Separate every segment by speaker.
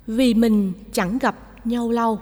Speaker 1: vì mình chẳng gặp nhau lâu.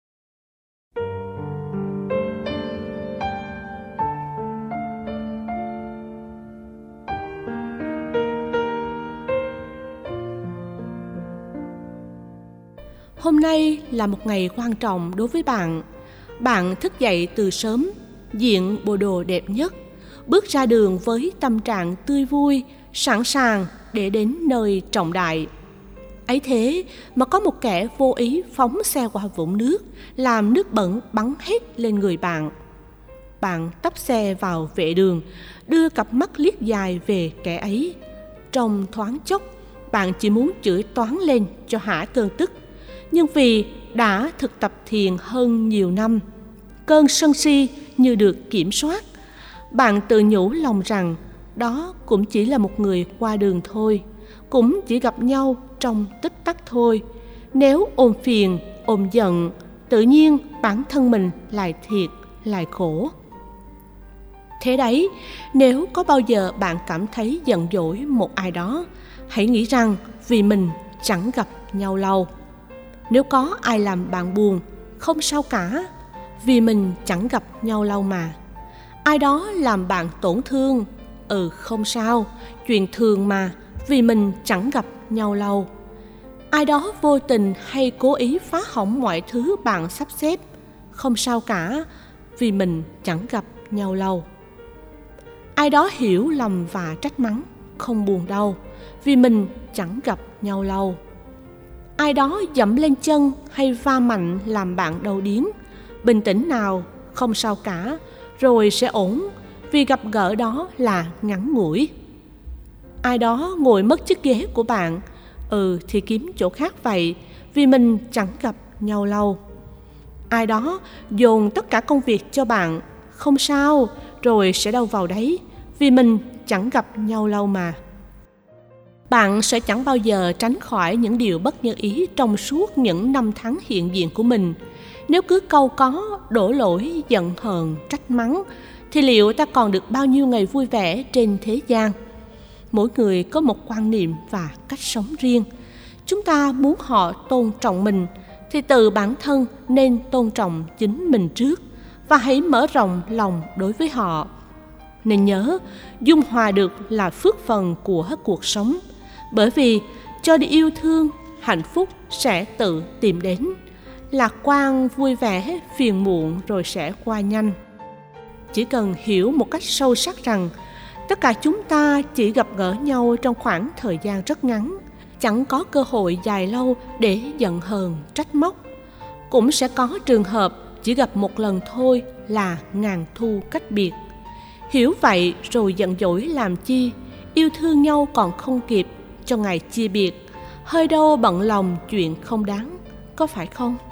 Speaker 1: Hôm nay là một ngày quan trọng đối với bạn. Bạn thức dậy từ sớm, diện bộ đồ đẹp nhất, bước ra đường với tâm trạng tươi vui, sẵn sàng để đến nơi trọng đại. Ấy thế mà có một kẻ vô ý phóng xe qua vũng nước, làm nước bẩn bắn hết lên người bạn. Bạn tấp xe vào vệ đường, đưa cặp mắt liếc dài về kẻ ấy. Trong thoáng chốc, bạn chỉ muốn chửi toáng lên cho hả cơn tức. Nhưng vì đã thực tập thiền hơn nhiều năm, cơn sân si như được kiểm soát. Bạn tự nhủ lòng rằng đó cũng chỉ là một người qua đường thôi, cũng chỉ gặp nhau trong tích tắc thôi. Nếu ôm phiền, ôm giận, tự nhiên bản thân mình lại thiệt, lại khổ. Thế đấy, nếu có bao giờ bạn cảm thấy giận dỗi một ai đó, hãy nghĩ rằng vì mình chẳng gặp nhau lâu. Nếu có ai làm bạn buồn, không sao cả, vì mình chẳng gặp nhau lâu mà. Ai đó làm bạn tổn thương, không sao, chuyện thường mà, vì mình chẳng gặp nhau lâu. Ai đó vô tình hay cố ý phá hỏng mọi thứ bạn sắp xếp, không sao cả, vì mình chẳng gặp nhau lâu. Ai đó hiểu lầm và trách mắng, không buồn đâu, vì mình chẳng gặp nhau lâu. Ai đó dẫm lên chân hay va mạnh làm bạn đau điếng, bình tĩnh nào, không sao cả, rồi sẽ ổn, vì gặp gỡ đó là ngắn ngủi. Ai đó ngồi mất chiếc ghế của bạn, thì kiếm chỗ khác vậy, vì mình chẳng gặp nhau lâu. Ai đó dồn tất cả công việc cho bạn, không sao, rồi sẽ đâu vào đấy, vì mình chẳng gặp nhau lâu mà. Bạn sẽ chẳng bao giờ tránh khỏi những điều bất như ý trong suốt những năm tháng hiện diện của mình. Nếu cứ cau có, đổ lỗi, giận hờn, trách mắng, thì liệu ta còn được bao nhiêu ngày vui vẻ trên thế gian? Mỗi người có một quan niệm và cách sống riêng. Chúng ta muốn họ tôn trọng mình, thì từ bản thân nên tôn trọng chính mình trước, và hãy mở rộng lòng đối với họ. Nên nhớ, dung hòa được là phước phần của cuộc sống. Bởi vì cho đi yêu thương, hạnh phúc sẽ tự tìm đến. Lạc quan, vui vẻ, phiền muộn rồi sẽ qua nhanh. Chỉ cần hiểu một cách sâu sắc rằng tất cả chúng ta chỉ gặp gỡ nhau trong khoảng thời gian rất ngắn, chẳng có cơ hội dài lâu để giận hờn, trách móc. Cũng sẽ có trường hợp chỉ gặp một lần thôi là ngàn thu cách biệt. Hiểu vậy rồi giận dỗi làm chi, yêu thương nhau còn không kịp cho ngày chia biệt, hơi đâu bận lòng chuyện không đáng, có phải không?